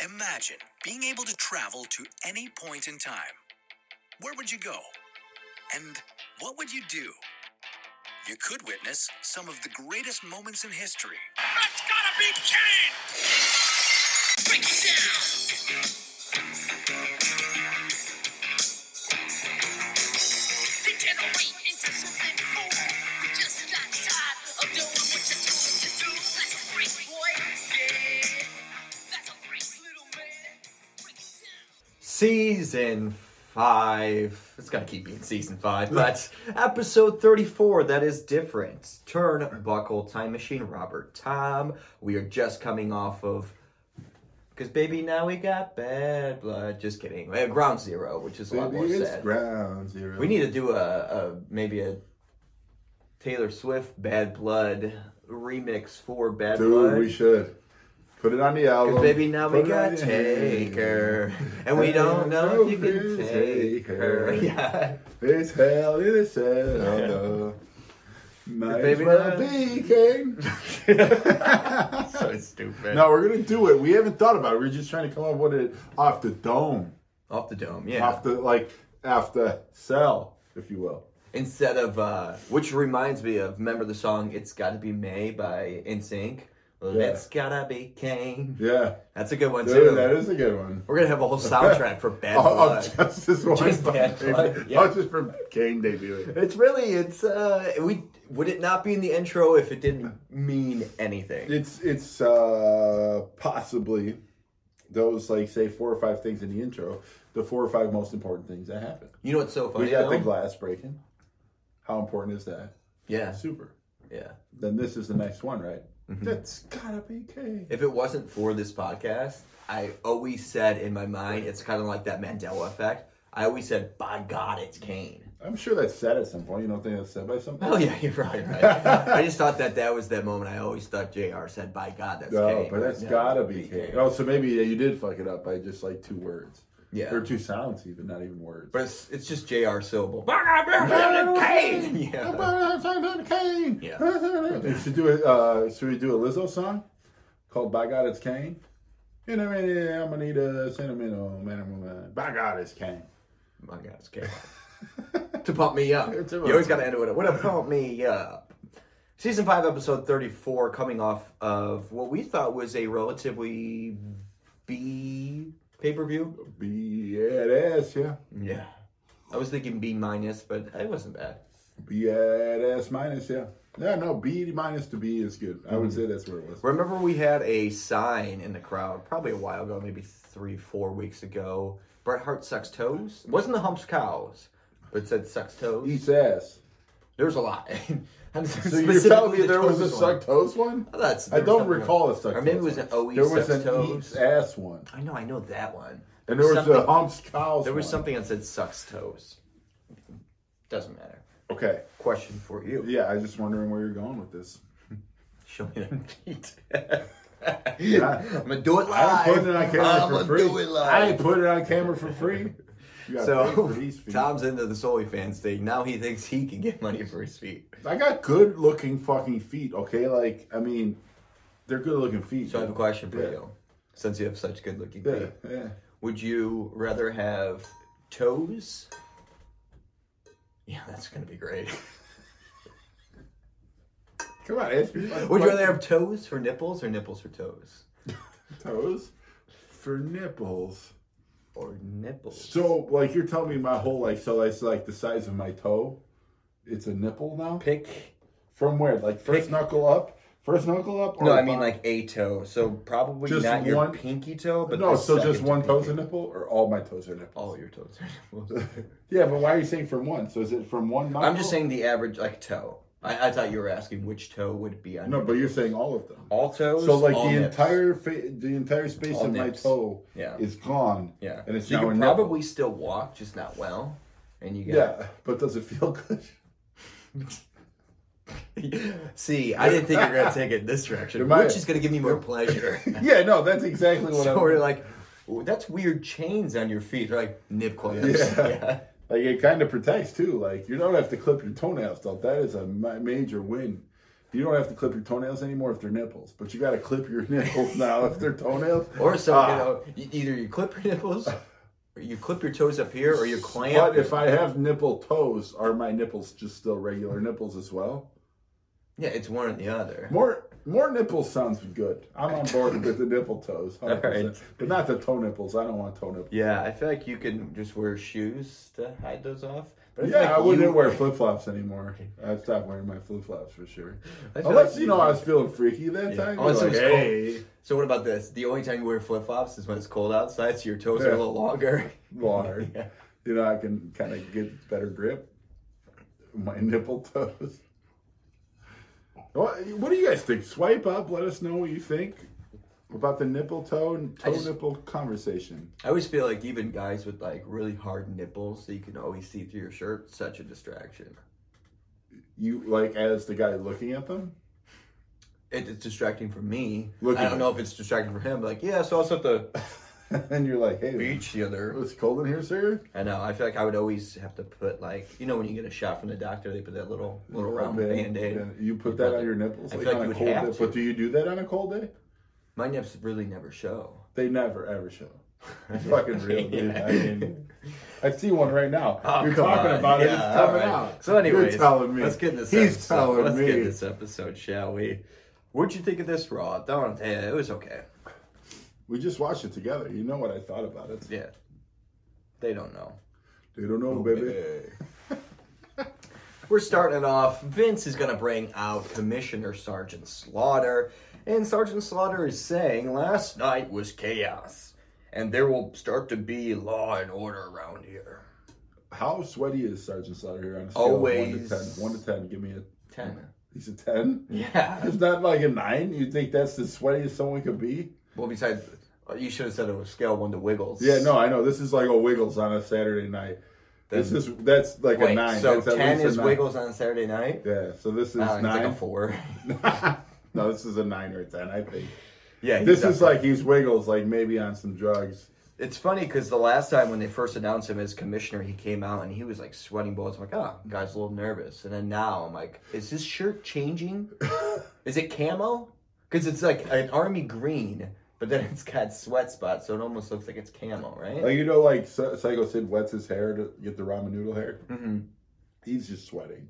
Imagine being able to travel to any point in time. Where would you go? And what would you do? You could witness some of the greatest moments in history. That's gotta be Kane! Break it down! Degenerate into something cool. You just got tired of doing what you told us to do. That's a race, boy. Yeah. That's a race, little man. Break it down. Season 5. It's got to keep being Season 5, but episode 34, that is different. Turnbuckle Time Machine, Robert Tom. We are just coming off of, because baby, now we got bad blood. Just kidding. Ground Zero, which is a lot more sad. Ground Zero. We need to do maybe a Taylor Swift Bad Blood remix for Bad Blood. Dude, we should. Put it on the album. Because baby, now we Put it got on the- Taker. And we don't know if you can take her. Yeah. It's hell in a cell. Might Baby, as well now- be king. So stupid. No, we're going to do it. We haven't thought about it. We're just trying to come up with it off the dome. Off the dome, yeah. Off the cell, if you will. Instead of, which reminds me of, remember the song It's Gotta Be May by NSYNC? It's gotta be Kane. Yeah. That's a good one, Dude, too. that is a good one. We're going to have a whole soundtrack for Bad Blood. Just this one. Just Bad Blood, yeah. Just for Kane debuting. It's would it not be in the intro if it didn't mean anything? It's possibly those, like, say 4 or 5 things in the intro, the 4 or 5 most important things that happen. You know what's so funny, We got the though? glass breaking. How important is that? Yeah. Super. Yeah. Then this is the next one, right? Mm-hmm. That's gotta be Kane. If it wasn't for this podcast, I always said in my mind, it's kind of like that Mandela effect. I always said, by God, it's Kane. I'm sure that's said at some point. You don't think that's said by somebody? Oh, yeah, you're right. I just thought that was that moment. I always thought JR said, by God, that's No, Kane. but that's Yeah, gotta be Kane. Oh, so maybe you did fuck it up by just like 2 words. Yeah. Or 2 sounds even, not even words. But it's just JR syllable. Kane! Yeah. Kane. Yeah. Should we do a Lizzo song called "By God It's Kane"? In a minute, I'm gonna need a sentimental man. By God it's Kane. My God, it's Kane. To pump me up. You always got to end it with it. What up, pump me up? Season 5, episode 34, coming off of what we thought was a relatively B pay-per-view. B-A-S, yeah. Yeah. I was thinking B minus, but it wasn't bad. B-A-S minus, yeah. Yeah, no, B minus to B is good. I would say that's where it was. Remember we had a sign in the crowd probably a while ago, maybe 3-4 weeks ago. Bret Hart sucks toes. It wasn't the humps cows, but it said sucks toes. Eats ass. There was a lot. So you're telling me there was a suck toes one? I don't recall a suck toes. Or maybe it was an OE There was sucks an toes. eats ass one. I know that one. And there was a humps cows There was one. something that said sucks toes. Doesn't matter. Okay. Question for you. Yeah, I was just wondering where you're going with this. Show me them feet. Yeah. I'm gonna do it I live. ain't putting it on camera for free. Do it live. I ain't putting it on camera for free. You gotta pay So for these feet. Tom's into the OnlyFans thing. Now he thinks he can get money for his feet. I got good looking fucking feet, okay? Like, I mean, they're good looking feet. So I have a question for Yeah. you. Since you have such good looking Yeah, feet. yeah. Would you rather have toes? Yeah, that's gonna be great. Come on, ask me. Would you rather have toes for nipples or nipples for toes? toes for nipples? Or nipples? So, like, you're telling me my whole, like, so it's like the size of my toe? It's a nipple now? Pick. From where? Like, first knuckle up? First knuckle up? No, or I mean bottom? like a toe. So probably Just not your one- pinky toe, but No, the so just second one to toe's a pinky. nipple? Or all my toes are nipples? All your toes are nipples. Yeah, but why are you saying from one? So is it from one knuckle? I'm just saying the average, like, toe. I thought you were asking which toe would be on. No, but you're saying all of them. all toes. So, like, all the nips. entire space All of nips. my toe Yeah. is gone. Yeah, And it's so you now a can nipple. probably still walk, just not well. And you got Yeah, but does it feel good? See, I didn't think you were gonna take it in this direction, Am I- which is gonna give me more pleasure. Yeah, no, that's exactly what So I'm... we're like, "Ooh, that's weird chains on your feet. They're like nip clamps. Yeah. Like, it kind of protects, too. Like, you don't have to clip your toenails, though. That is a major win. You don't have to clip your toenails anymore if they're nipples, but you got to clip your nipples now if they're toenails. Or so, either you clip your nipples, or you clip your toes up here, or you clamp. But if I have nipple toes, are my nipples just still regular nipples as well? Yeah, it's one or the other. More nipples sounds good. I'm on board with the nipple toes, 100%. Right. But not the toe nipples. I don't want toe nipples. Yeah, I feel like you can just wear shoes to hide those off. But I wouldn't wear flip-flops anymore. I'd stop wearing my flip-flops for sure. like Unless, I was feeling freaky that time. Oh, so like, it's hey. cold. So what about this? The only time you wear flip-flops is when it's cold outside, so your toes are a little longer. Longer. Yeah. I can kind of get better grip. My nipple toes. What do you guys think? Swipe up. Let us know what you think about the nipple-toe and toe-nipple conversation. I always feel like even guys with like really hard nipples that you can always see through your shirt, such a distraction. You like as the guy looking at them? It's distracting for me. Look I at don't know if it's distracting for him. But like, yeah, so I was at the and you're like, hey, beach the other. it's cold in here, sir. I know. I feel like I would always have to put like, when you get a shot from the doctor, they put that little round Band-Aid. Yeah, you put that on your nipples. I Like feel like on you a would cold have day. to. But do you do that on a cold day? My nips really never show. They never ever show. It's fucking real, dude. Yeah. I mean, I see one right now. Oh, You're come talking on. about it. Yeah, It's all coming right. out. So anyways, You're telling me. let's get this He's episode. telling Let's me. get this episode, shall we? What'd you think of this Raw? It was okay. We just watched it together. You know what I thought about it. Yeah. They don't know. They don't know, baby. We're starting it off. Vince is going to bring out Commissioner Sergeant Slaughter. And Sergeant Slaughter is saying, last night was chaos. And there will start to be law and order around here. How sweaty is Sergeant Slaughter here on a scale Always. of 1 to 10? 1 to 10. Give me a 10. He's a 10? Yeah. It's not like a 9? You think that's the sweatiest someone could be? Well, besides, you should have said it was scale 1 to Wiggles. Yeah, no, I know. This is like a Wiggles on a Saturday night. That's like Wait, a 9. so That's at 10 least a is 9. Wiggles on Saturday night? Yeah, so this is I think 9. it's like a 4. No, this is a 9 or a 10, I think. Yeah, This is like he's Wiggles, like maybe on some drugs. It's funny because the last time when they first announced him as commissioner, he came out and he was like sweating bullets. I'm like, oh, guy's a little nervous. And then now I'm like, is this shirt changing? Is it camo? Because it's like an army green, but then it's got sweat spots, so it almost looks like it's camo, right? Like, like Psycho Sid wets his hair to get the ramen noodle hair. Mm-hmm. He's just sweating.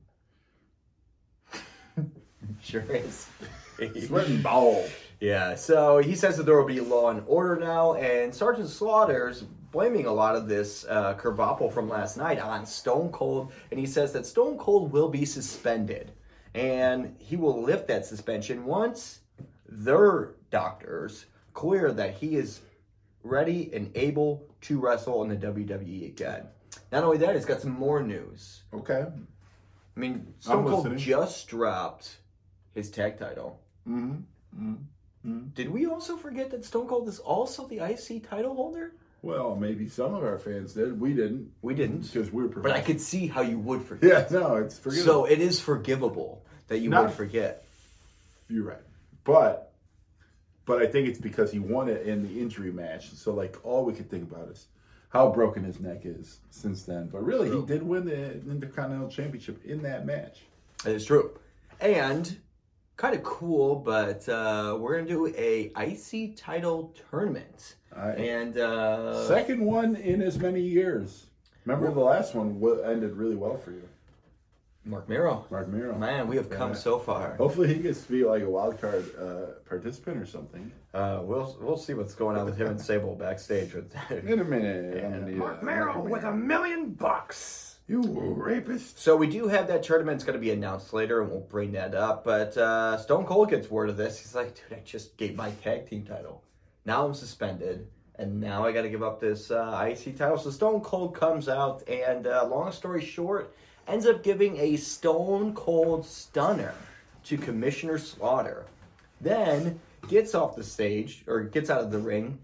Sure is. Sweating balls. Yeah, so he says that there will be law and order now, and Sergeant Slaughter's blaming a lot of this kerfuffle from last night on Stone Cold, and he says that Stone Cold will be suspended, and he will lift that suspension once their doctors clear that he is ready and able to wrestle in the WWE again. Not only that, he's got some more news. Okay. I mean, Stone Cold listening. just dropped his tag title. Mm-hmm. Mm-hmm. Did we also forget that Stone Cold is also the IC title holder? Well, maybe some of our fans did. We didn't. We didn't. Because we're But I could see how you would Yeah, forget. no, it's forgivable. So it is forgivable that you Not- would forget. You're right. But I think it's because he won it in the injury match. So, like, all we could think about is how broken his neck is since then. But really, he did win the Intercontinental Championship in that match. That is true. And kind of cool, but we're going to do a IC title tournament. And Second one in as many years. Remember the last one ended really well for you. Mark Miro. Mark Miro. Man, we have come so far. Hopefully he gets to be like a wild card participant or something. We'll see what's going on with him and Sable backstage with In a minute. I'm gonna and need Mark a- Miro with $1 million. You rapist. So we do have that tournament. It's going to be announced later, and we'll bring that up. But Stone Cold gets word of this. He's like, dude, I just gave my tag team title. Now I'm suspended, and now I got to give up this IC title. So Stone Cold comes out, and long story short, ends up giving a Stone Cold Stunner to Commissioner Slaughter. Then gets off the stage, or gets out of the ring,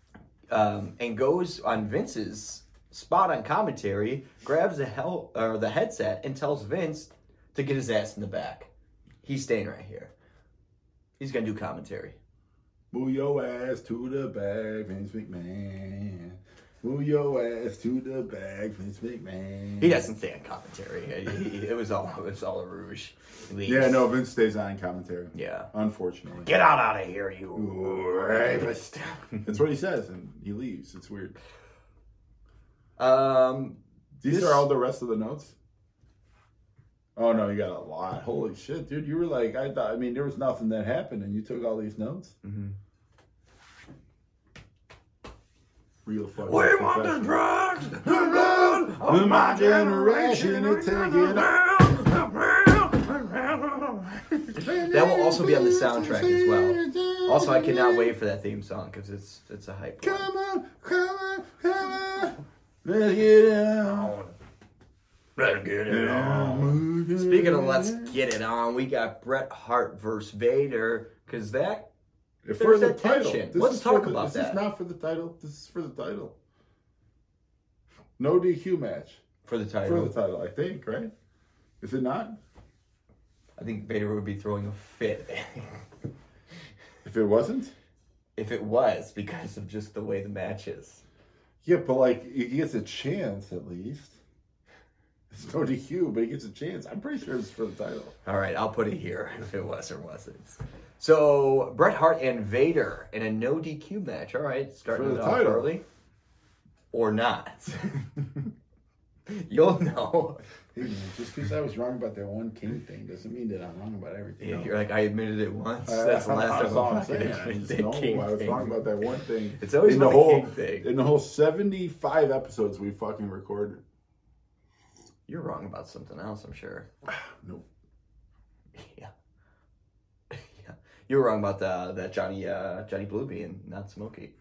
and goes on Vince's spot on commentary, grabs the headset, and tells Vince to get his ass in the back. He's staying right here. He's going to do commentary. Move your ass to the back, Vince McMahon. Move your ass to the back, Vince McMahon. He doesn't stay on commentary. It was all a rouge. He leaves. Yeah, no, Vince stays on commentary. Yeah. Unfortunately. Get out of here, you rapist. That's what he says, and he leaves. It's weird. These This- are all the rest of the notes? Oh, no, you got a lot. Holy shit, dude. You were like, there was nothing that happened, and you took all these notes? Mm-hmm. Real fucking We want the professional. drugs, the blood of my generation to take it That will also be on the soundtrack as well. Also, I cannot wait for that theme song because it's a hype one. Come on, come on, come on. Let's get it on. Let's get it on. Speaking of let's get it on, we got Bret Hart versus Vader because that For there's the that title. tension. This Let's is talk for about This that. is not for the title. This is for the title. No DQ match. for the For title. the title, I think, right? Is it not? I think Vader would be throwing a fit If it wasn't? if it was because of just the way the match is. Yeah, but like, he gets a chance at least. It's no DQ, but he gets a chance. I'm pretty sure it's for the title. All right, I'll put it here if it was or wasn't. So Bret Hart and Vader in a no DQ match. All right, starting For it the off title. early or not. You'll know. Hey, man, just because I was wrong about that one king thing doesn't mean that I'm wrong about everything. Yeah, else. you're like, I admitted it once. That's the last That's time all I'm I'm saying. I fucking just the know king I was thing. wrong about that one thing. It's always in about the whole king thing. in the whole 75 episodes we fucking recorded. You're wrong about something else, I'm sure. Nope. Yeah. Yeah. You were wrong about that Johnny Blue being not smoky.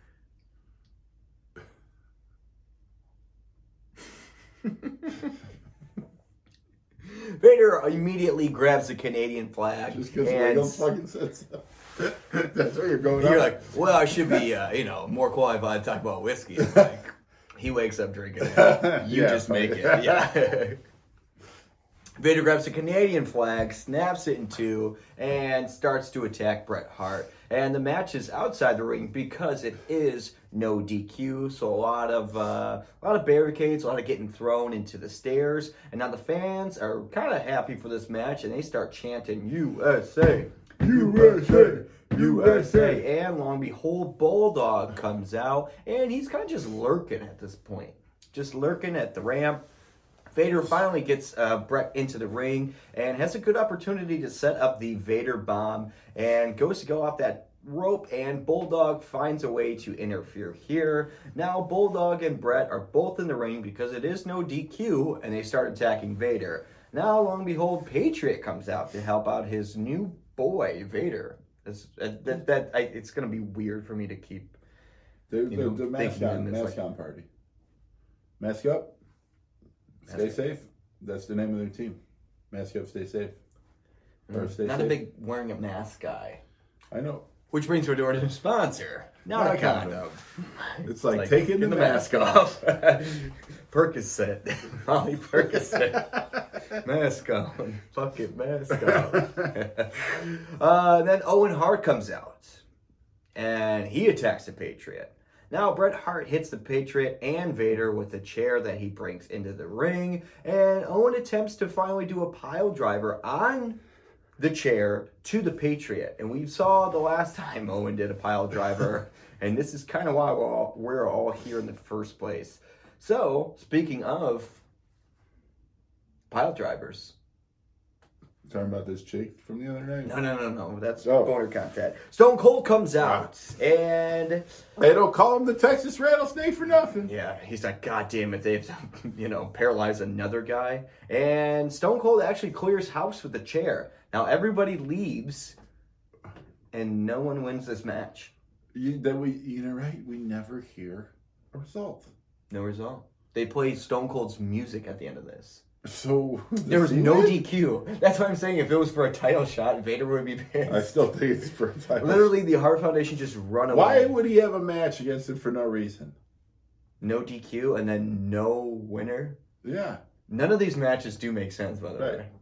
Vader immediately grabs the Canadian flag. Just because and Reagan fucking said so. That's what you're going you're on. like, well, I should be, more qualified to talk about whiskey. It's like, he wakes up drinking it. You Yeah, just make it. fuck. Yeah. Vader grabs the Canadian flag, snaps it in two, and starts to attack Bret Hart. And the match is outside the ring because it is no DQ. So a lot of barricades, a lot of getting thrown into the stairs. And now the fans are kind of happy for this match, and they start chanting USA, USA, USA. And long behold, Bulldog comes out, and he's kind of just lurking at this point, just lurking at the ramp. Vader finally gets Bret into the ring and has a good opportunity to set up the Vader bomb and goes to go off that rope, and Bulldog finds a way to interfere here. Now Bulldog and Bret are both in the ring because it is no DQ, and they start attacking Vader. Now, long and behold, Patriot comes out to help out his new boy, Vader. It's going to be weird for me to keep... The thinking mascot party. Mask up. Stay safe. That's the name of their team. Mask up, stay safe. Or stay Not safe. a big wearing a mask guy. I know. Which brings me to our new sponsor. Not a condom. It's like taking the mask off. Percocet. Molly Percocet. Mask on. Fucking mask off. Then Owen Hart comes out. And he attacks the Patriot. Now Bret Hart hits the Patriot and Vader with a chair that he brings into the ring. And Owen attempts to finally do a pile driver on the chair to the Patriot. And we saw the last time Owen did a pile driver. And this is kind of why we're all here in the first place. So, speaking of pile drivers. Talking about this chick from the other night? No. That's Oh. boner content. Stone Cold comes out. And They don't call him the Texas Rattlesnake for nothing. yeah, he's like, God damn it, they've, paralyzed another guy. And Stone Cold actually clears house with the chair. Now everybody leaves, and no one wins this match. We never hear a result. No result. They play Stone Cold's music at the end of this. So There was no DQ. That's why I'm saying if it was for a title shot, Vader would be pissed. I still think it's for a title. Literally, the Hart Foundation just run away. Why would he have a match against him for no reason? No DQ and then no winner? Yeah. None of these matches do make sense, by the Right. way.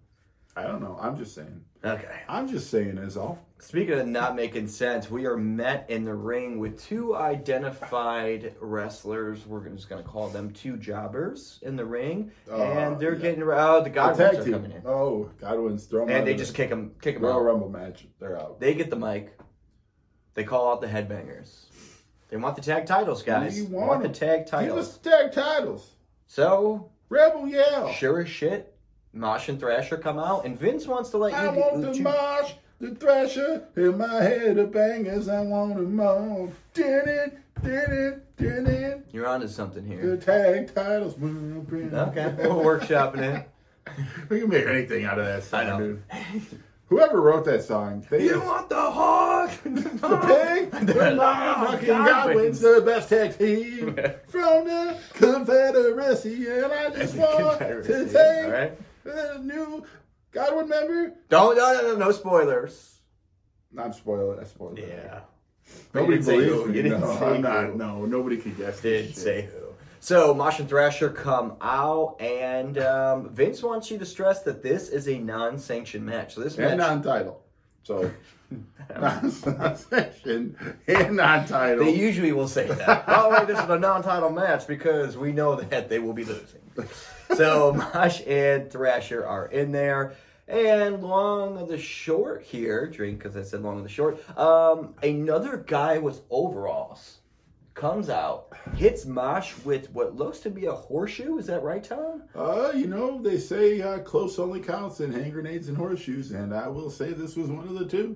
I don't know. I'm just saying. Okay. I'm just saying is all. Speaking of not making sense, we are met in the ring with two identified wrestlers. We're just going to call them two jobbers in the ring. And they're getting the Godwins are coming in. Oh, Godwins throw them And out they of just the kick them Royal out. Rumble match. They're out. They get the mic. They call out the headbangers. They want the tag titles, guys. We They want the tag Give titles. us the tag titles. So, Rebel Yell. sure as shit, Mosh and Thrasher come out, and Vince wants to let I you want the Mosh, the Thrasher, in my head of bangers. I want them all. Did it. You're onto something The here. tag titles. Okay, we're workshopping it. We can make anything out of that song, I know. dude. Whoever wrote that song, they You want the hog? the pig, the motherfucking Godwins, the best tag team from the Confederacy, and I just want to take All right. a new Godwin member. No spoilers. I'm spoiling. I spoiled it. Yeah. Nobody You didn't say believes who. me. You didn't No, say I'm not. who. No, nobody could guess. this Didn't shit. say who. So Mosh and Thrasher come out, and Vince wants you to stress that this is a non-sanctioned match. So this And match, non-title. So non-sanctioned and non-title. they usually will say that. Oh, wait, this is a non-title match because we know that they will be losing. So Mosh and Thrasher are in there. And long of the short here, drink because I said long of the short, another guy with overalls comes out, hits Mosh with what looks to be a horseshoe. Is that right, Tom? They say close only counts in hand grenades and horseshoes, and I will say this was one of the two.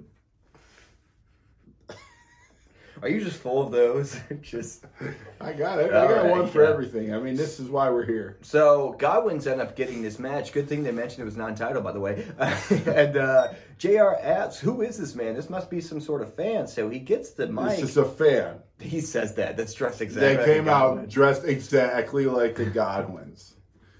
Are you just full of those? Just I got it. All I got right, one for yeah. everything. I mean, this is why we're here. so Godwins end up getting this match. Good thing they mentioned it was non-title, by the way. And JR asks, "Who is this man? This must be some sort of fan." So he gets the mic. This is a fan. He says that. That's dressed exactly. They like came a out Godwin. dressed exactly like the Godwins.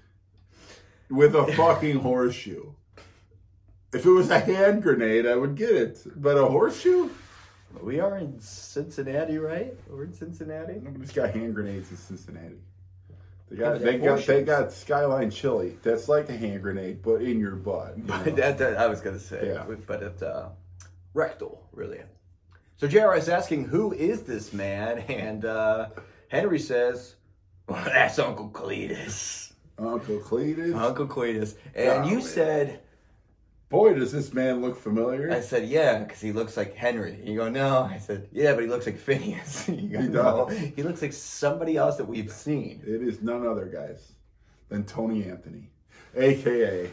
With a fucking horseshoe. If it was a hand grenade, I would get it. But a horseshoe? We are in Cincinnati, right? We're in Cincinnati. Nobody's got hand grenades in Cincinnati. They Yeah, got but they they're got they got Skyline chili. That's like a hand grenade, but in your butt. You know? That I was gonna say, Yeah. but it's rectal, really. So JR is asking, "Who is this man?" And Henry says, "Well, that's Uncle Cletus." Uncle Cletus. Uncle Cletus. And you Golly. said, Boy, does this man look familiar. I said, yeah, because he looks like Henry. You go, no. I said, yeah, but he looks like Phineas. You go, He no. does. He looks like somebody else that we've seen. It is none other, guys, than Tony Anthony, a.k.a.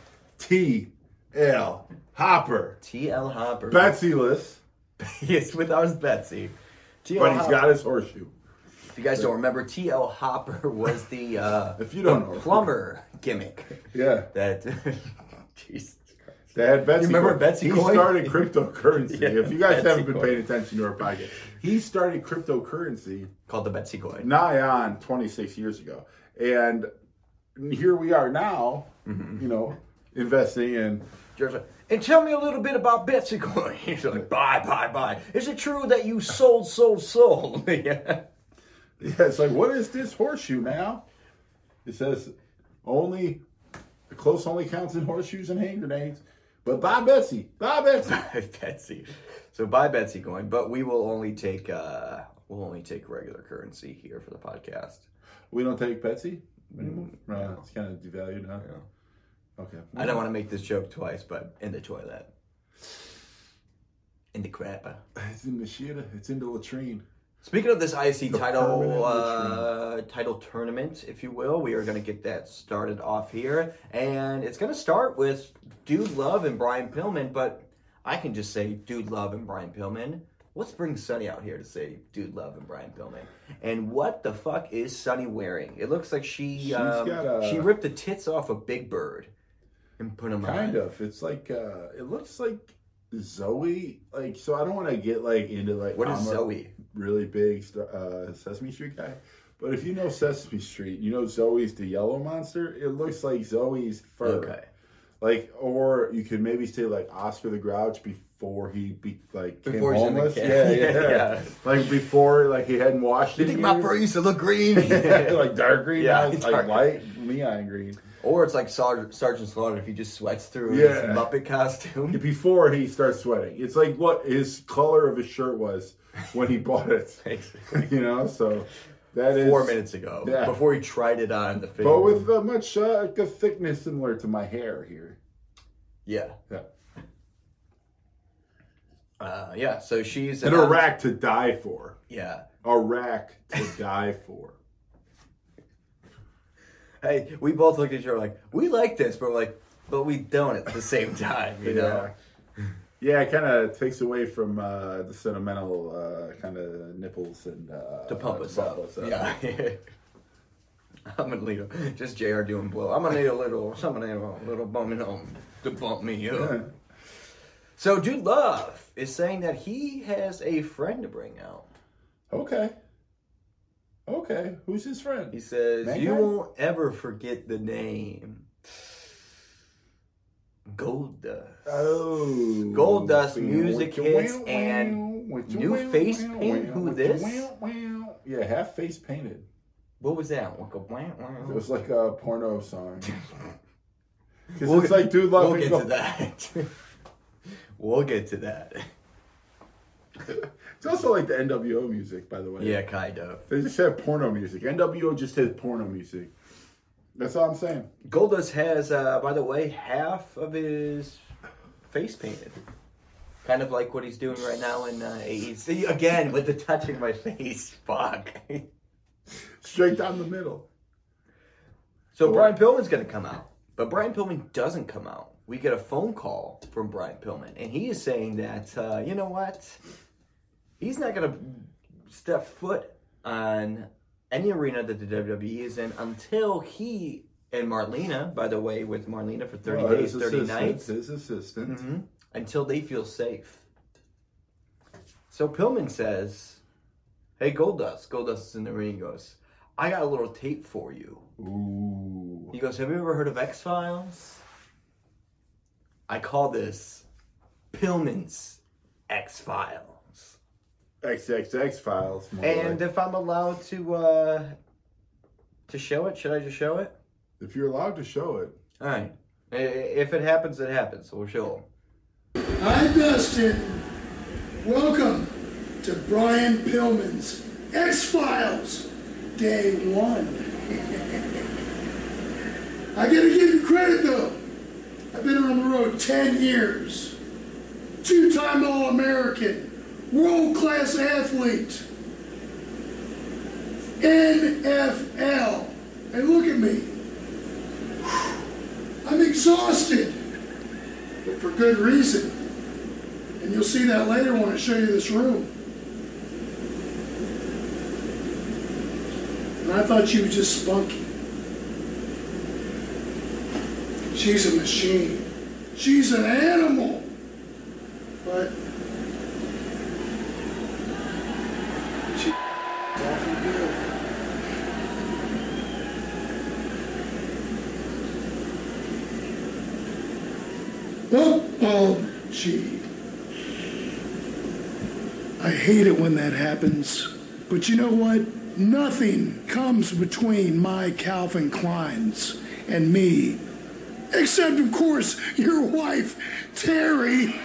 T.L. Hopper. T.L. Hopper. Betsy-less, Yes, with ours Betsy. T.L. but he's Hopper. got his horseshoe. If you guys don't remember, T.L. Hopper was the If you don't know. plumber gimmick. Yeah. That, Jesus Christ. They had Betsy. You remember coin. Betsy He coin? started cryptocurrency. Yeah, If you guys Betsy haven't been coin. paying attention to our podcast, he started cryptocurrency Called the Betsy coin. nigh on 26 years ago. And here we are now, investing in. George like, and tell me a little bit about Betsy coin. He's like, bye. Is it true that you sold? Yeah. Yeah, it's like, what is this horseshoe now? It says the close only counts in horseshoes and hand grenades. But bye, Betsy. Betsy. So buy Betsy coin, but we will only take regular currency here for the podcast. We don't take Betsy anymore? No, it's kind of devalued now. Okay. I don't want to make this joke twice, but in the toilet. In the crapper. It's in the shit. It's in the latrine. Speaking of this IC The title permanent title tournament, if you will, we are going to get that started off here. And it's going to start with Dude Love and Brian Pillman, but I can just say Dude Love and Brian Pillman. Let's bring Sonny out here to say Dude Love and Brian Pillman. And what the fuck is Sonny wearing? It looks like she ripped the tits off of Big Bird and put them on. Kind of. It's like, it looks like Zoe. Like, so I don't want to get like into like. What is I'm a Zoe? really big Sesame Street guy. But if you know Sesame Street, you know Zoe's the yellow monster. It looks like Zoe's fur. Okay. Like, or you could maybe say like Oscar the Grouch before he came Before he's in the homeless. can. Yeah. Like before, like he hadn't washed You it. think my fur used to look green? Like dark green, Yeah, like dark. light neon green. Or it's like Sergeant Slaughter if he just sweats through Yeah. his Muppet costume. Before he starts sweating. It's like what his color of his shirt was when he bought it. Basically. You know, so that is 4 minutes ago. Yeah. Before he tried it on the film. But with much like a thickness similar to my hair here. Yeah. Yeah. Yeah, so she's... And a rack to die for. Yeah. A rack to die for. Hey, we both looked at each other like, we like this, but we're like, but we don't at the same time, you know? Yeah, it kind of takes away from the sentimental kind of nipples and... To pump us up. Yeah. Yeah. I'm gonna need just JR doing blow. I'm gonna need a little bumming home to bump me up. Yeah. So Dude Love is saying that he has a friend to bring out. Okay. Who's his friend? He says, Mankind? you won't ever forget the name. Goldust. Oh. Goldust music hits and new face paint. Who this? Yeah, half face painted. What was that? It was like a porno song. Because We'll it's like Dude Love. We'll get to that. We'll get to that. It's also like the NWO music, by the way. Yeah, kind of. They just have porno music. NWO just has porno music. That's all I'm saying. Goldust has, by the way, half of his face painted. Kind of like what he's doing right now in AEC. Again, with the touching my face. Fuck. Straight down the middle. So Brian Pillman's going to come out. But Brian Pillman doesn't come out. We get a phone call from Brian Pillman. And he is saying that, you know what? He's not going to step foot on any arena that the WWE is in until he and Marlena, by the way, with Marlena for 30 days, 30 nights. His assistant. Mm-hmm. Until they feel safe. So Pillman says, hey, Goldust. Goldust is in the ring. He goes, I got a little tape for you. Ooh. He goes, have you ever heard of X-Files? I call this Pillman's X-Files. XXX Files. And if I'm allowed to show it, should I just show it? If you're allowed to show it. All right. If it happens, it happens. So we'll show him. Hi, Dustin. Welcome to Brian Pillman's X-Files Day 1. I gotta give you credit, though. I've been on the road 10 years. 2-time All-American. World-class athlete. NFL. And look at me. I'm exhausted. But for good reason. And you'll see that later when I show you this room. And I thought she was just spunky. She's a machine. She's an animal. But she's awfully good. Oh, gee. I hate it when that happens. But you know what? Nothing comes between my Calvin Kleins and me. Except, of course, your wife, Terry.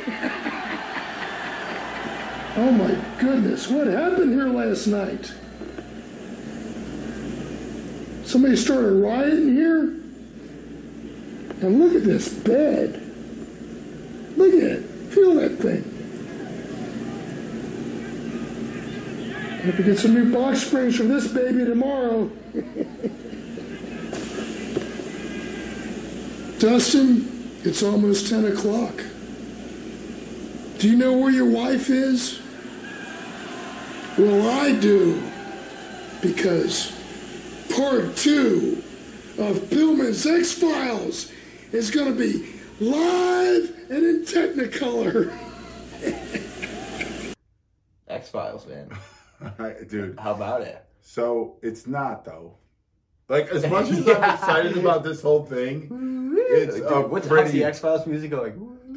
Oh, my goodness. What happened here last night? Somebody started rioting here? And look at this bed. Look at it. Feel that thing. I have to get some new box springs for this baby tomorrow. Dustin, it's almost 10 o'clock. Do you know where your wife is? Well, I do. Because part 2 of Pillman's X-Files is going to be live and in Technicolor. X-Files, man. Dude. How about it? So, it's not, though. Like, as much as I'm excited about this whole thing, it's Dude, what's pretty... the X-Files music going?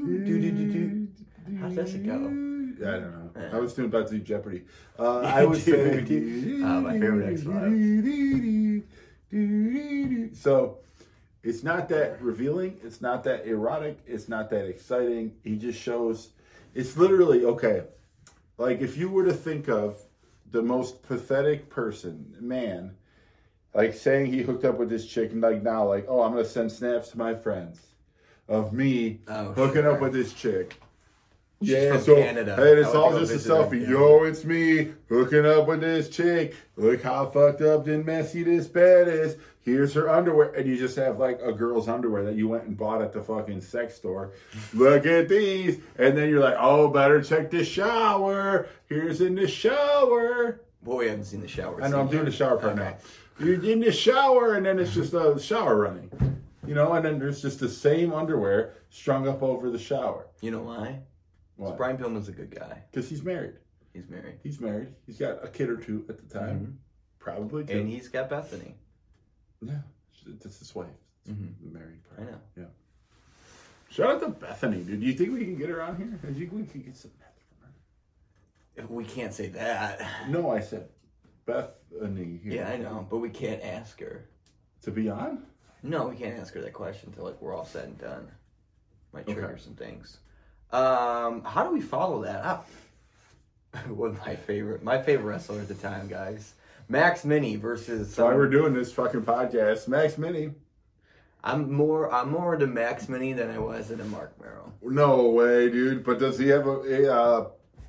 How does it go? I don't know. I was about to do Jeopardy. I was saying... my favorite X-Files. So, It's not that revealing. It's not that erotic. It's not that exciting. He just shows. It's literally okay. Like if you were to think of the most pathetic man, like saying he hooked up with this chick and like now, like, oh, I'm gonna send snaps to my friends of me hooking up with this chick. Yeah, from so Canada. and it's I all went to just a go visit selfie. him. Yo, it's me hooking up with this chick. Look how fucked up and messy this bed is. Here's her underwear, and you just have like a girl's underwear that you went and bought at the fucking sex store. Look at these, and then you're like, oh, better check the shower. Here's in the shower. Well, we haven't seen the shower. I know I'm doing the shower part Okay. now. You're in the shower, and then it's just a shower running, you know, and then there's just the same underwear strung up over the shower. You know why? Why? Brian Pillman's a good guy. Because he's married. He's married. He's married. He's got a kid or two at the time. Mhm. Probably two. And he's got Bethany. Yeah. That's his wife. Mhm. The married part. I know. Yeah. Shout out to Bethany, dude. Do you think we can get her on here? Do you think we can get some meth from her? We can't say that. No, I said Bethany here. Yeah, I know, but we can't ask her. To be on? No, we can't ask her that question until like we're all said and done. Might Okay. trigger some things. How do we follow that up? With my favorite wrestler at the time, guys, Max Mini versus. That's why we're doing this fucking podcast. Max Mini. I'm more into Max Mini than I was into Mark Merrill. No way, dude. But does he have a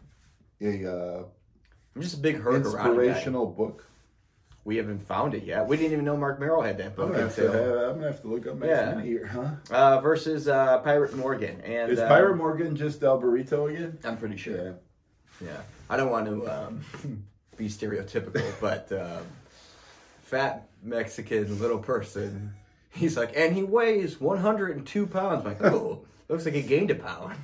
I'm just a big Hurricane guy. inspirational book? We haven't found it yet. We didn't even know Mark Merrill had that I'm book gonna until have to look up Max Yeah. Mini here, huh? versus Pirate Morgan. And Is Pirate Morgan just El Burrito again? I'm pretty sure. Yeah. Yeah, I don't want to be stereotypical, but fat Mexican little person. He's like, and he weighs 102 pounds. I'm like, oh, looks like he gained a pound.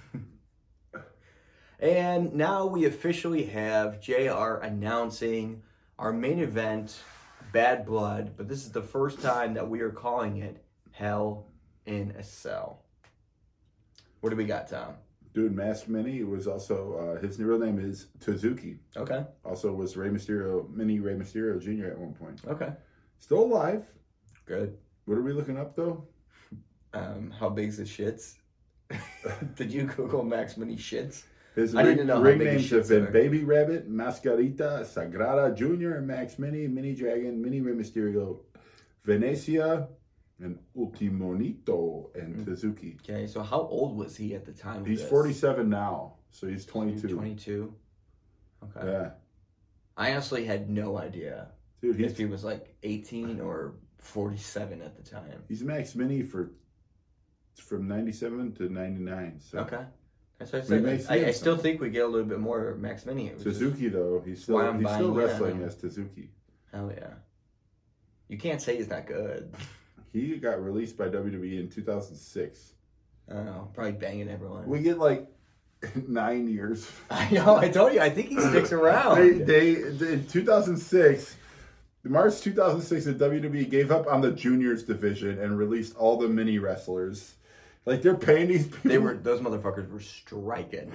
And now we officially have JR announcing our main event, Bad Blood, but this is the first time that we are calling it Hell in a Cell. What do we got, Tom? Dude, Mask Mini was also his real name is Tozuki. Okay. Also was Rey Mysterio, Mini Rey Mysterio Jr. at one point. Okay. Still alive. Good. What are we looking up though? How big's the shits? Did you Google Max Mini shits? His I didn't know how ring big his names have shits been are. Baby Rabbit, Mascarita, Sagrada Jr., and Max Mini, Mini Dragon, Mini Rey Mysterio, Venecia, and Ultimonito, and Tozuki. Okay, so how old was he at the time of He's this? 47 now, so he's 22. 22. Okay. Yeah. I honestly had no idea Dude, if he was like 18 or 47 at the time. he's Max Mini from 97 to 99. So. Okay. That's what I We said. may see I him still some. think we get a little bit more Max Mini. It was just- Suzuki though, he's still why I'm buying wrestling now. as Suzuki. Hell yeah. You can't say he's not good. He got released by WWE in 2006. I don't know. Probably banging everyone. We get like 9 years. I know. I told you. I think he sticks around. They in 2006, March 2006, the WWE gave up on the juniors division and released all the mini wrestlers. Like they're paying these people. Those motherfuckers were striking.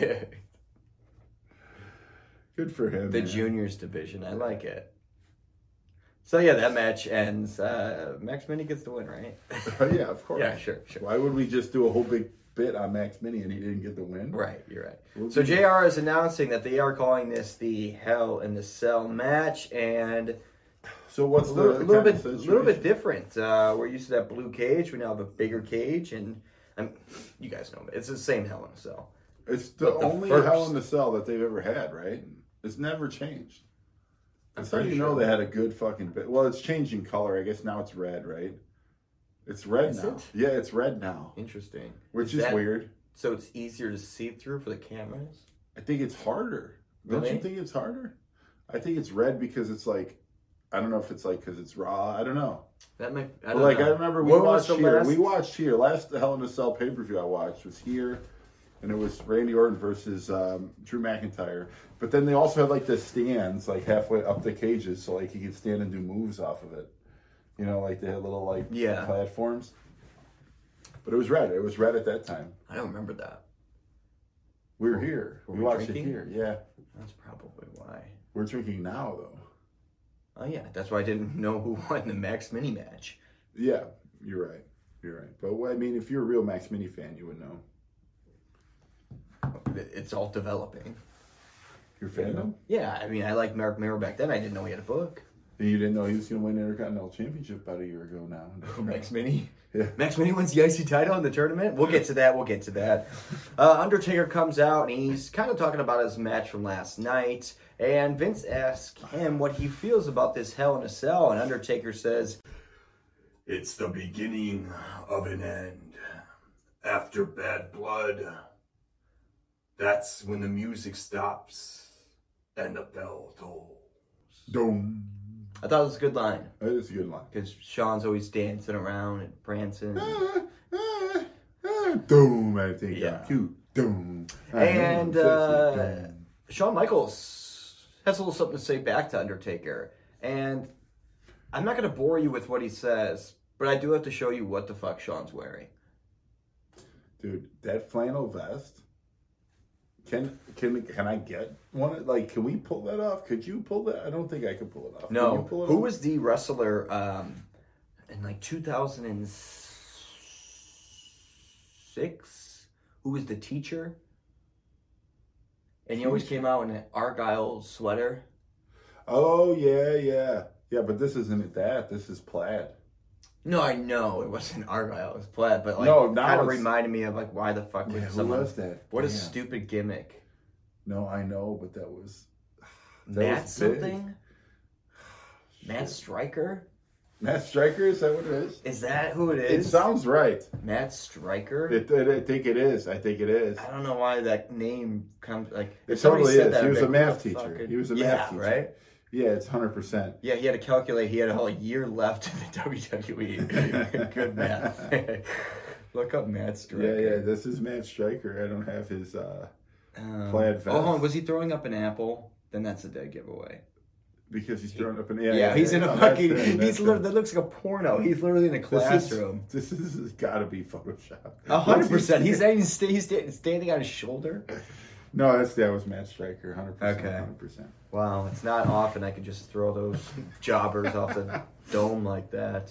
Good for him. The man. juniors division. I like it. So yeah, that match ends. Max Mini gets the win, right? Yeah, of course. Yeah, sure. Why would we just do a whole big bit on Max Mini and he didn't get the win? Right, you're right. We'll So do JR is announcing that they are calling this the Hell in the Cell match, and So what's a the little kind of bit different. We're used to that blue cage. We now have a bigger cage, and you guys know it. It's the same Hell in a Cell. It's the But the only first- Hell in the Cell that they've ever had, right? It's never changed. That's how pretty you know sure. they had a good fucking bit. Well, it's changing color. I guess now it's red, right? It's red Is now. it? Yeah, it's red now, Interesting. which is that- weird. So it's easier to see through for the cameras. I think it's harder. Don't Really? you think it's harder? I think it's red because it's like, I don't know if it's like because it's raw. I don't know. That might. I But don't like know. I remember we What was watched the here. last- We watched here. Last Hell in a Cell pay-per-view I watched was here. And it was Randy Orton versus Drew McIntyre. But then they also had like the stands like halfway up the cages so like he could stand and do moves off of it. You know, like they had little like Yeah. platforms. But it was red. It was red at that time. I don't remember that. We were here. Were we we watched drinking? it here. Yeah. That's probably why. We're drinking now though. Oh yeah, that's why I didn't know who won the Max Mini match. Yeah. You're right. But I mean, if you're a real Max Mini fan, you would know. It's all developing. You're a fan of him? Yeah, I mean, I like Mark Miller back then. I didn't know he had a book. And you didn't know he was going to win the Intercontinental Championship about a year ago now. Max Mini? Yeah. Max Mini wins the IC title in the tournament? We'll get to that. Undertaker comes out, and he's kind of talking about his match from last night. And Vince asks him what he feels about this Hell in a Cell. And Undertaker says, It's the beginning of an end. After Bad Blood, that's when the music stops and the bell tolls. Dome. I thought it was a good line. That is a good line. Because Sean's always dancing around and prancing. Doom, I think. Yeah. Cute. Doom. And Shawn Michaels has a little something to say back to Undertaker. And I'm not going to bore you with what he says, but I do have to show you what the fuck Shawn's wearing. Dude, that flannel vest. Can I get one? Like, can we pull that off? Could you pull that? I don't think I could pull it off. Can you No. pull it Who off? was the wrestler in like 2006? Who was the teacher? And he always came out in an Argyle sweater. Oh, yeah. Yeah, but this isn't that. This is plaid. No, I know it wasn't Argyle. It was plaid, but like No, now kind of it's- reminded me of like why the fuck would Yeah, who someone? was that? What a Damn. stupid gimmick. No, I know, but that was Matt was big. something? Matt Stryker? Matt Stryker. Is that what it is? Is that who it It is? sounds right. Matt Stryker? I think it is. I don't know why that name comes like. It if somebody totally said is. that, He I'd was be a like, math who the teacher. fuck He was a yeah, math teacher. right? Yeah, it's 100%. Yeah, he had to calculate. He had a whole year left in the WWE. Good math. Look up Matt Stryker. Yeah. This is Matt Stryker. I don't have his plaid vest. Oh, hold on. Was he throwing up an apple? Then that's a dead giveaway. Because he's throwing up an He's in a no, fucking. that's him, that's That him. looks like a porno. He's literally in a classroom. This is got to be Photoshop. 100%. He's standing on his shoulder. No, that was Matt Stryker. 100%. Okay. 100%. Wow, it's not often I could just throw those jobbers off the dome like that.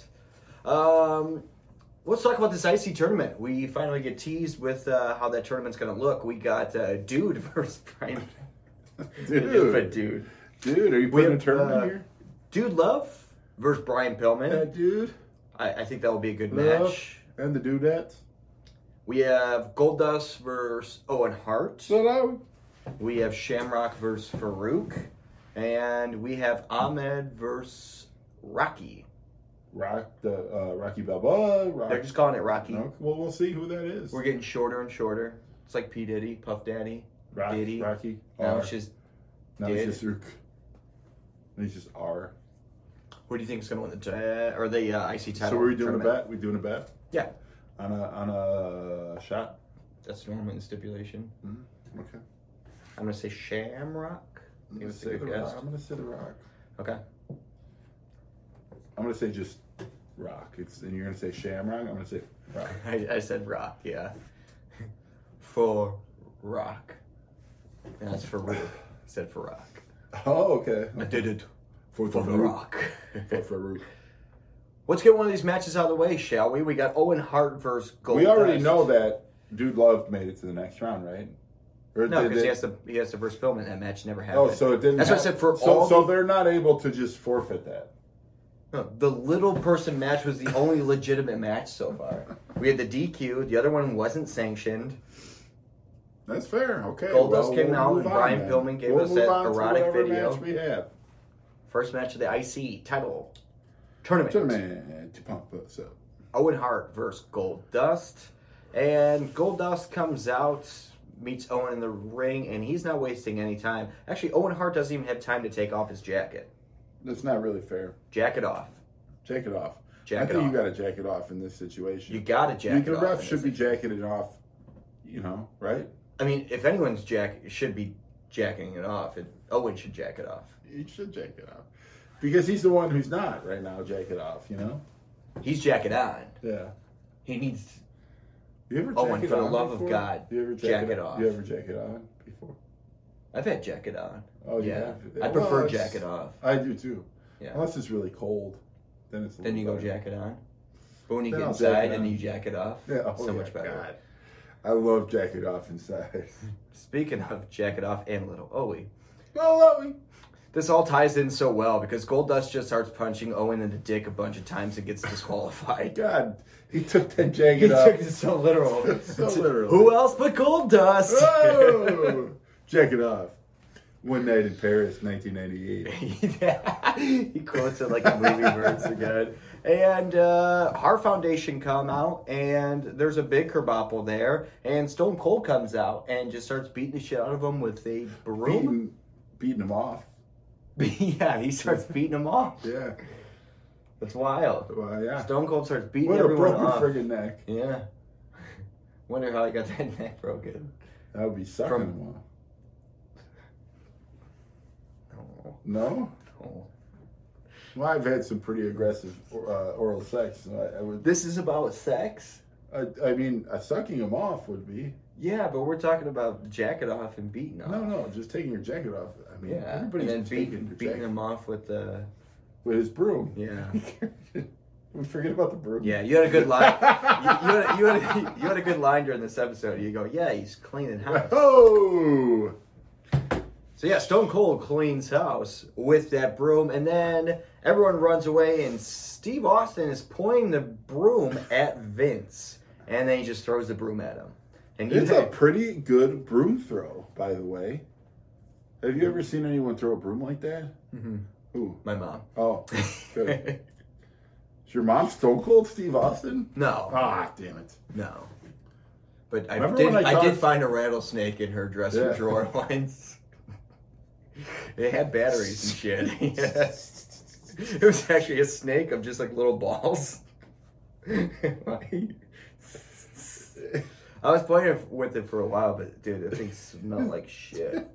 Let's talk about this IC tournament. We finally get teased with how that tournament's going to look. We got Dude versus Brian. Dude. Dude, are you putting a tournament here? Dude Love versus Brian Pillman. Dude. I think that will be a good Love. match. And the Dudettes. We have Goldust versus Owen Hart. So We have Shamrock versus Farouk. And we have Ahmed versus Rocky. Rocky Balboa. They're just calling it Rocky. No, well, we'll see who that is. We're getting shorter and shorter. It's like P. Diddy, Puff Daddy, Diddy. Rocky. Now R. it's just Now Did. it's just Rook. He's just R. who do you think is going to win the IC title? So are we doing tournament? a bet? We doing a bet Yeah, on a shot? that's normally the stipulation. Okay. I'm going to say Shamrock. I'm Give gonna us a say good the guess. Rock. I'm gonna say the Rock. Okay. I'm gonna say just Rock. And you're gonna say Shamrock. I'm gonna say Rock. I said Rock, yeah. For Rock. And that's for Rook. I said for Rock. Oh, okay. I did it For for the Rock. For Farouk. Let's get one of these matches out of the way, shall we? We got Owen Hart versus Goldust. We already know that Dude Love made it to the next round, right? Or No, did because it- he has to verse Pillman. That match never happened. Oh, so it didn't. That's what I said for so, all. So they're not able to just forfeit that. No, the little person match was the only legitimate match so far. We had the DQ. The other one wasn't sanctioned. That's fair. Okay. Goldust came we'll out move and on Brian then. Pillman gave We'll us move that on to erotic whatever video. match we have. First match of the IC title tournament. To pump us up. Owen Hart versus Goldust. And Goldust comes out, meets Owen in the ring, and he's not wasting any time. Actually, Owen Hart doesn't even have time to take off his jacket. That's not really fair. Jacket off. Take it off. Jacket I think off. you got to jack it off in this situation. You got to jacket The off. ref in should this be jacketed off. You know, right? I mean, if anyone's should be jacking it off, Owen should jack it off. He should jack it off. Because he's the one who's not right now. Jack it off. You know. He's jacket on. Yeah. He needs. You ever Owen, jack it for the on love of before? God, You ever jack it off. You ever jack it on before? I've had jacket on. Oh Yeah. yeah. I prefer it's- jacket off. I do too. Yeah. Unless it's really cold, then it's. Then you go jacket on. But when you Then get I'll jack inside it and off. you jack it off, Yeah, oh, so yeah, much better. God. I love jack it off inside. Speaking of jack it off and little Owie, Oh, Owie. this all ties in so well because Goldust just starts punching Owen in the dick a bunch of times and gets disqualified. God, he took that jack He it off. took it so literal. So literal. Who else but Goldust? Oh, jack it off. One Night in Paris, 1998. He quotes it like the movie words again. And Heart Foundation come out, and there's a big kerbopple there, and Stone Cold comes out and just starts beating the shit out of him with a broom. Beating him off. Yeah, he starts beating him off. Yeah. That's wild. Well, yeah. Stone Cold starts beating What a everyone broken off. friggin' neck. Yeah. Wonder how he got that neck broken. That would be sucking From- him off. Oh, No? oh. Well, I've had some pretty aggressive oral sex. So I would. This is about sex? I mean, sucking him off would be. Yeah, but we're talking about jacket off and beating off. No, just taking your jacket off. I mean, Yeah, everybody's and then taking beating your jacket him off with the... with his broom. Yeah. We forget about the broom. Yeah, you had a good line. you had a good line during this episode. You go, yeah, he's cleaning house. Oh! So yeah, Stone Cold cleans house with that broom, and then everyone runs away, and Steve Austin is pointing the broom at Vince, and then he just throws the broom at him. And It's a pretty good broom throw, by the way. Have you ever seen anyone throw a broom like that? Mhm. Ooh. My mom. Oh, good. Is your mom Stone Cold Steve Austin? No, Ah, damn it. no. But I Remember did. when I I did talked- find a rattlesnake in her dresser Yeah. drawer once. It had batteries and shit. Yeah. It was actually a snake of just like little balls. I was playing with it for a while, but dude, that thing smelled like shit.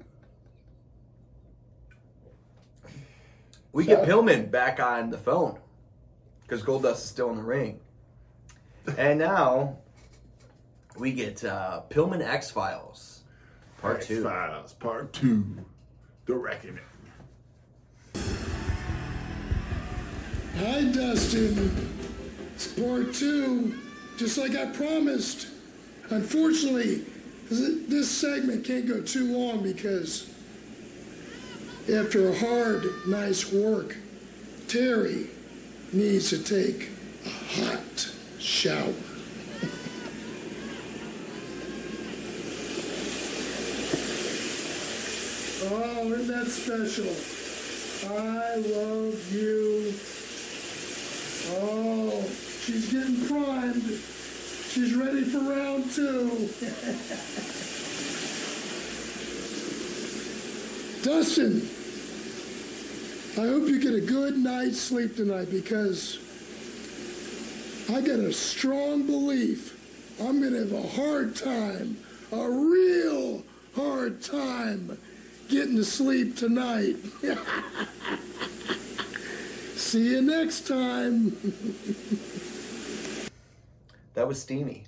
We get Pillman back on the phone because Goldust is still in the ring, and now we get Pillman X-Files Part 2. X-Files Part 2. The Reckoning. Hi, Dustin. It's part 2, just like I promised. Unfortunately, this segment can't go too long because after a hard night's work, Terry needs to take a hot shower. Oh, isn't that special? I love you. Oh, she's getting primed. She's ready for round 2. Dustin, I hope you get a good night's sleep tonight because I got a strong belief I'm going to have a hard time, a real hard time getting to sleep tonight. See you next time. That was steamy,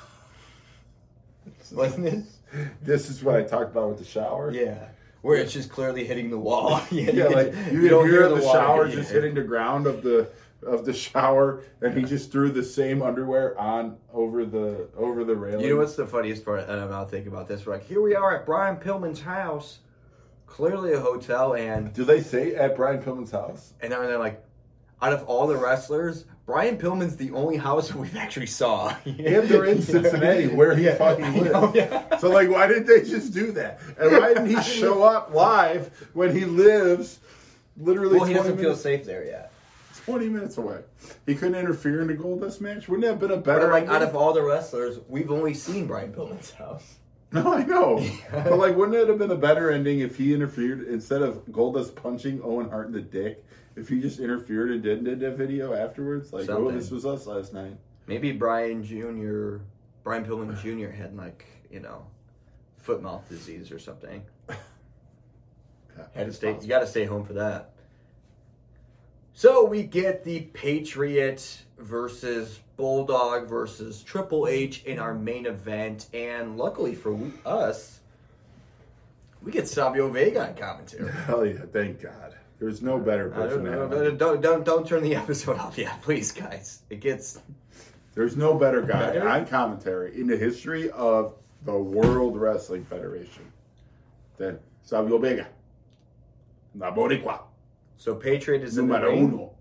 wasn't it? This is what I talked about with the shower. Yeah, where it's just clearly hitting the wall. Yeah, like you don't hear the water shower hitting just it. hitting the ground of the shower, and he just threw the same underwear on over the railing. You know what's the funniest part? And I'm not thinking about this. We're like, here we are at Brian Pillman's house, clearly a hotel, and Do they say at Brian Pillman's house? then they're like, out of all the wrestlers, Brian Pillman's the only house we've actually saw. And they're in Cincinnati, where he fucking I know, lives. yeah. So, like, why didn't they just do that? And why didn't he show up live when he lives literally Well, he 20 doesn't feel minutes, safe there yet. 20 minutes away? He couldn't interfere in the Goldust match? Wouldn't that have been a better But I'm like, idea? out of all the wrestlers, we've only seen Brian Pillman's house. No, I know. But, like, wouldn't it have been a better ending if he interfered instead of Goldust punching Owen Hart in the dick? If he just interfered and did a video afterwards? Like, Something. oh, this was us last night. Maybe Brian Pillman Jr. had like, foot mouth disease or something. You got to stay home for that. So we get the Patriot versus Bulldog versus Triple H in our main event, and luckily for us, we get Savio Vega on commentary. Hell yeah, thank God. There's no better person to have. Don't turn the episode off yet, please, guys. It gets There's no better guy Better? on commentary in the history of the World Wrestling Federation than Savio Vega. La Boricua. So Patriot is in the Numero ring. uno.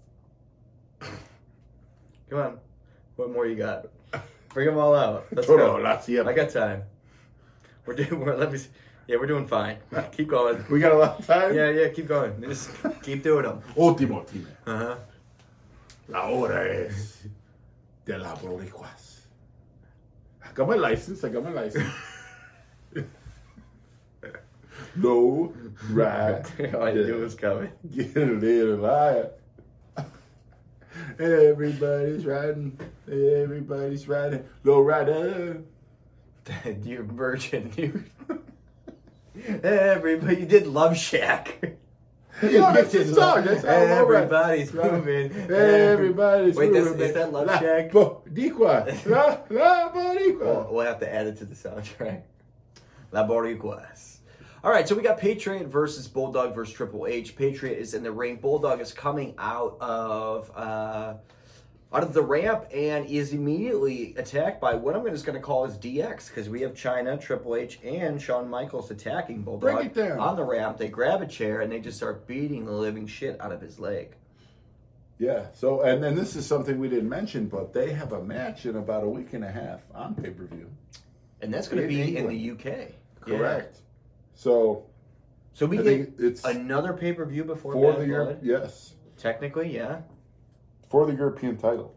Come on. What more you got? Bring them all out. Let's Todo go. la siempre. I got time. We're doing fine. Keep going. We got a lot of time? Yeah, keep going. Just keep doing them. Último time. Uh-huh. La hora es de la Boricuas. I got my license. No, right. All I knew was coming. Get a little liar. Everybody's riding. Low rider. You're virgin. Everybody, you did Love Shack. Yeah, that's his song. That's how Everybody's moving. Everybody's Wait, moving. is that Love La Shack? Boricua. La Boricua. We'll have to add it to the soundtrack. La Boricuas. All right, so we got Patriot versus Bulldog versus Triple H. Patriot is in the ring. Bulldog is coming out of the ramp and is immediately attacked by what I'm just going to call as DX, because we have China, Triple H, and Shawn Michaels attacking Bulldog. Bring it down. On the ramp. They grab a chair and they just start beating the living shit out of his leg. Yeah. So, and then this is something we didn't mention, but they have a match in about a week and a half on pay-per-view. And that's going to In be in England. the UK. Correct. So We I get think it's another pay-per-view before for Bad the Blood? yes, Technically, yeah. for the European title.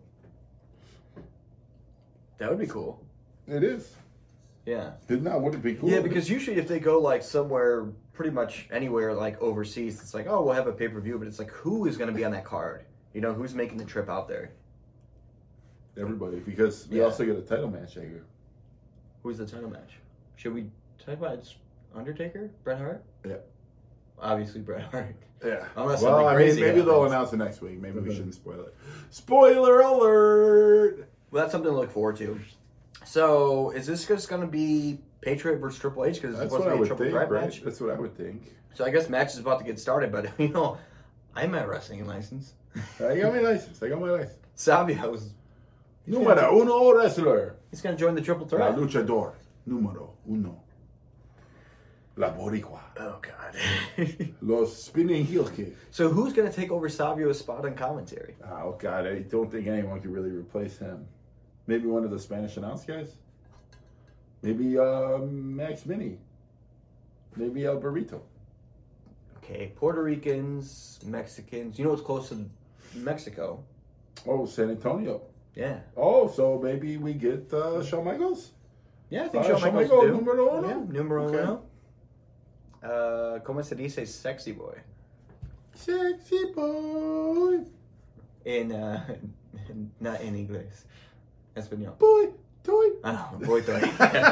That would be cool. It is. Yeah. Now, would it be cool? Yeah, because usually if they go like somewhere, pretty much anywhere like overseas, it's like, oh, we'll have a pay-per-view, but it's like, who is going to be on that card? You know, who's making the trip out there? everybody, because we Yeah. also get a title match right here. Who's the title match? Should we talk about it's Undertaker? Bret Hart? Yeah. Obviously Bret Hart. Yeah. Unless well, something I mean, crazy maybe they'll happens. announce it next week. Maybe we shouldn't spoil it. Spoiler alert! Well, that's something to look forward to. So, is this just going to be Patriot versus Triple H? Because it's That's supposed what I to be a would triple think, threat right? match? That's what I would think. So I guess match is about to get started, but, you know, I'm at wrestling license. I got my license. Savio's, Numero uno wrestler. he's going to join the triple La threat. luchador. Numero uno. La Boricua. Oh, God. Los spinning heel kick. So who's going to take over Savio's spot on commentary? Oh, God. I don't think anyone can really replace him. Maybe one of the Spanish announce guys? Maybe Max Mini. Maybe El Burrito. Okay, Puerto Ricans, Mexicans. You know what's close to Mexico? Oh, San Antonio. Yeah. Oh, so maybe we get Shawn Michaels? Yeah, I think Shawn Shawn Michaels Michaels, do. numero uno? Yeah, numero Okay. uno. ¿Cómo se dice sexy boy? Sexy boy. In, not in English. Español. Boy. Toy. Oh, boy toy.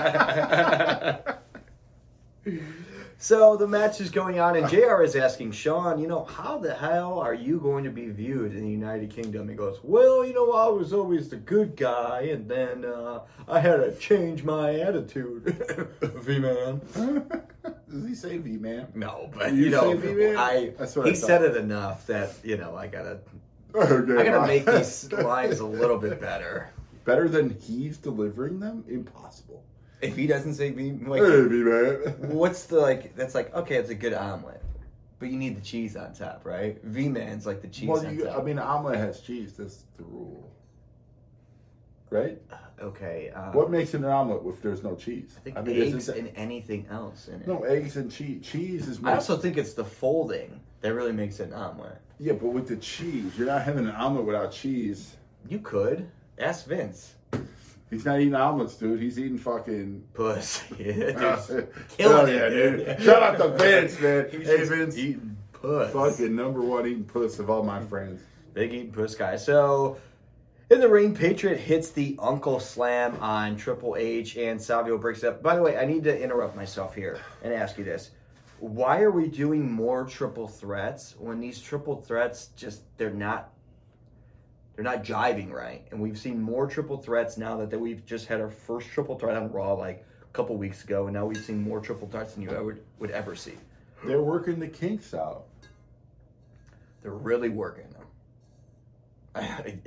So the match is going on, and JR is asking Shawn, you know, how the hell are you going to be viewed in the United Kingdom? He goes, well, you know, I was always the good guy, and then I had to change my attitude. V-Man. Does he say V-Man? No, but, You you know, say V-Man? That's what I he thought. said it enough that, you know, I gotta Okay. make these lines a little bit better. Better than he's delivering them? Impossible. If he doesn't say V, like, Hey, V-Man. what's the, like, that's like, okay, it's a good omelet, but you need the cheese on top, right? V-Man's like the cheese Well, on you, top. I mean, omelet has cheese. That's the rule. Right? Okay. What makes it an omelet if there's no cheese? I think mean, eggs isn't and anything else in it. no, eggs and cheese. Cheese is I also think it's the folding that really makes it an omelet. Yeah, but with the cheese, you're not having an omelet without cheese. You could. Ask Vince. He's not eating omelets, dude. He's eating fucking... Puss. Yeah, Hell dude. Killing yeah, it, dude. Shout out to Vince, man. He's Hey, just Vince. eating puss. Fucking number one eating puss of all my friends. Big eating puss guy. So, in the ring, Patriot hits the Uncle Slam on Triple H, and Savio breaks it up. By the way, I need to interrupt myself here and ask you this. Why are we doing more triple threats when these triple threats just, they're not jiving right? And we've seen more triple threats now that we've just had our first triple threat on Raw like a couple weeks ago, and now we've seen more triple threats than you would ever see. They're working the kinks out. They're really working them.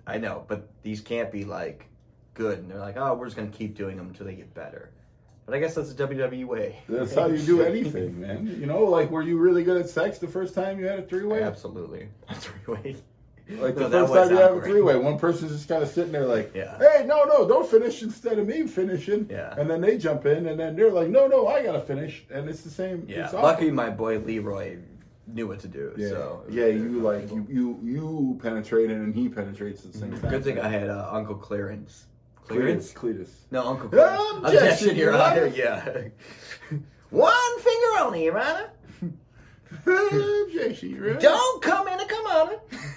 I know, but these can't be like good. And they're like, oh, we're just gonna keep doing them until they get better. But I guess that's the WWE way. That's how you do anything, man. You know, like, were you really good at sex the first time you had a three-way? Absolutely, a three-way. Like No, the that first was time you have a awkward. three-way, one person's just kind of sitting there like, Yeah. hey, no, don't finish instead of me finishing. Yeah. And then they jump in, and then they're like, no, I got to finish. And it's the same. Yeah, It's lucky awkward. my boy Leroy knew what to do. Yeah, So yeah, you like, you penetrated and he penetrates at the same time. Good thing I had Uncle Clarence. Cletus. No, Uncle Clarence. I'm Objection, Jason, Your Your Honor. Honor. Yeah. One finger only, Your Honor. JC, right? Don't come in a come on.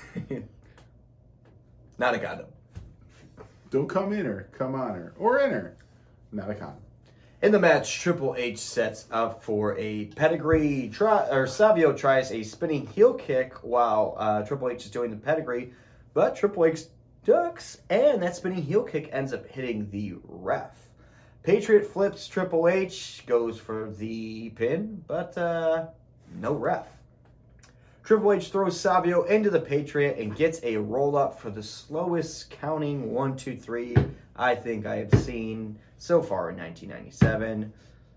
Not a condom. Don't come in her, come on her, or in her. Not a condom. In the match, Triple H sets up for a pedigree. Savio tries a spinning heel kick while Triple H is doing the pedigree, but Triple H ducks, and that spinning heel kick ends up hitting the ref. Patriot flips Triple H, goes for the pin, but no ref. Triple H throws Savio into the Patriot and gets a roll-up for the slowest counting 1, 2, 3 I think I have seen so far in 1997.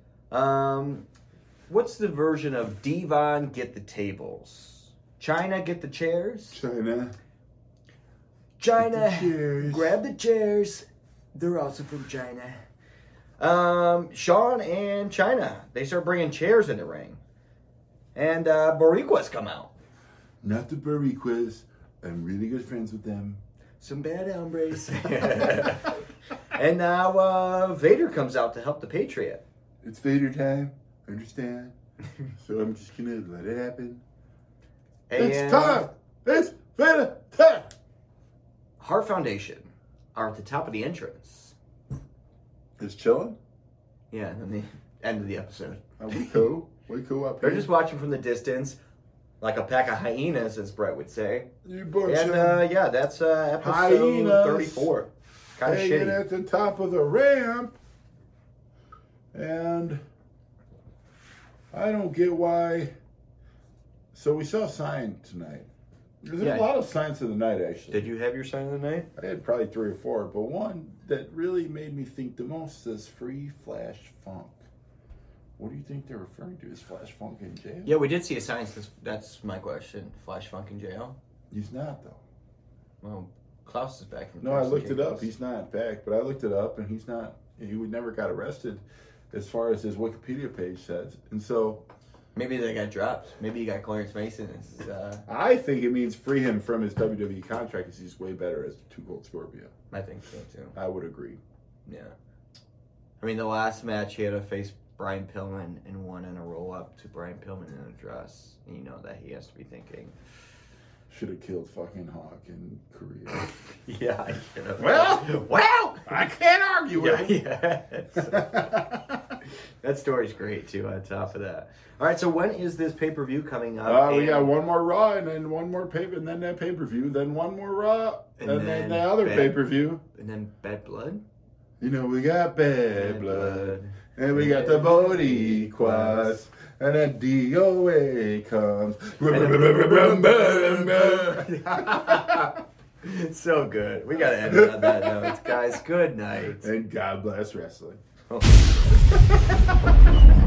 What's the version of Devon get the tables? China get the chairs? China. China, Get the chairs. grab the chairs. They're also from China. Shawn and China, they start bringing chairs in the ring. And Boricuas come out. Not the Boricuas. I'm really good friends with them. Some bad hombres. And now Vader comes out to help the Patriot. It's Vader time. Understand? So I'm just gonna let it happen. And It's time. It's Vader time. Hart Foundation are at the top of the entrance. It's chilling. Yeah, and then the end of the episode. We cool. We cool up They're here. just watching from the distance, like a pack of hyenas, as Brett would say. You bunch And of yeah, that's episode hyenas 34. Kind of hanging shitty. at the top of the ramp. And I don't get why. So we saw Sign tonight. There's Yeah. a lot of signs of the night, actually. Did you have your sign of the night? I had probably 3 or 4, but one that really made me think the most says Free Flash Funk. What do you think they're referring to? Is Flash Funk in jail? Yeah, we did see a sign. That's my question. Flash Funk in jail? He's not, though. Well, Klaus is back from No, I Crimson looked it up. Cables. He's not back, but I looked it up, and he's not. He never got arrested, as far as his Wikipedia page says. And so, Maybe they got dropped. Maybe you got Clarence Mason. I think it means free him from his WWE contract, because he's way better as the 2 Gold Scorpio. I think so too. I would agree. Yeah. I mean, the last match he had to face Brian Pillman and won in a roll up to Brian Pillman in a dress. And you know that he has to be thinking, Should have killed fucking Hawk in Korea. yeah, I should have. Well, I can't argue with him. yeah. That story's great too. On top of that, all right. So when is this pay per view coming up? We got one more Raw, and then one more and then that pay-per-view, then one more Raw, and then the other pay-per-view. And then Bad Blood. You know, we got Bad Blood, and we got the Boricuas, and then DOA comes. So good. We gotta end it on that note, guys. Good night. And God bless wrestling. Oh.